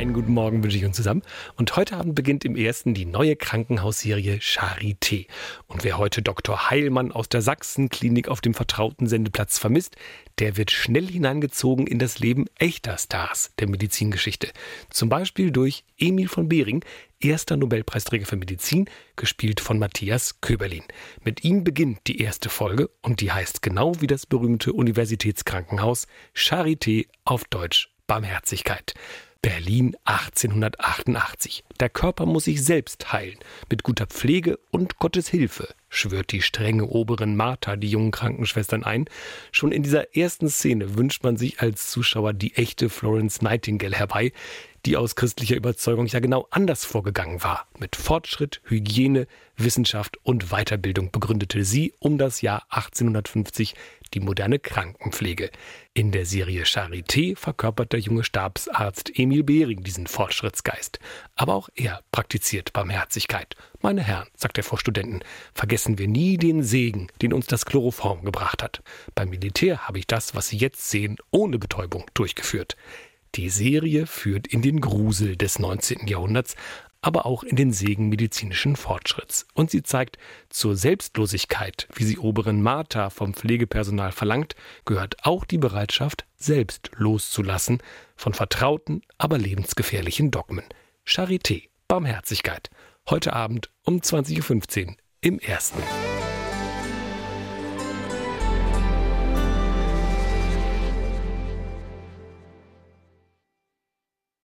Einen guten Morgen wünsche ich uns zusammen. Und heute Abend beginnt im Ersten die neue Krankenhausserie Charité. Und wer heute Dr. Heilmann aus der Sachsenklinik auf dem vertrauten Sendeplatz vermisst, der wird schnell hineingezogen in das Leben echter Stars der Medizingeschichte. Zum Beispiel durch Emil von Behring, erster Nobelpreisträger für Medizin, gespielt von Matthias Köberlin. Mit ihm beginnt die erste Folge und die heißt genau wie das berühmte Universitätskrankenhaus Charité, auf Deutsch Barmherzigkeit. Berlin 1888. Der Körper muss sich selbst heilen. Mit guter Pflege und Gottes Hilfe, schwört die strenge Oberin Martha die jungen Krankenschwestern ein. Schon in dieser ersten Szene wünscht man sich als Zuschauer die echte Florence Nightingale herbei, die aus christlicher Überzeugung ja genau anders vorgegangen war. Mit Fortschritt, Hygiene, Wissenschaft und Weiterbildung begründete sie um das Jahr 1850 die moderne Krankenpflege. In der Serie Charité verkörpert der junge Stabsarzt Emil Behring diesen Fortschrittsgeist. Aber auch er praktiziert Barmherzigkeit. Meine Herren, sagt er vor Studenten, vergessen wir nie den Segen, den uns das Chloroform gebracht hat. Beim Militär habe ich das, was Sie jetzt sehen, ohne Betäubung durchgeführt. Die Serie führt in den Grusel des 19. Jahrhunderts, aber auch in den Segen medizinischen Fortschritts. Und sie zeigt, zur Selbstlosigkeit, wie sie Oberin Martha vom Pflegepersonal verlangt, gehört auch die Bereitschaft, selbst loszulassen von vertrauten, aber lebensgefährlichen Dogmen. Charité, Barmherzigkeit. Heute Abend um 20.15 Uhr im Ersten.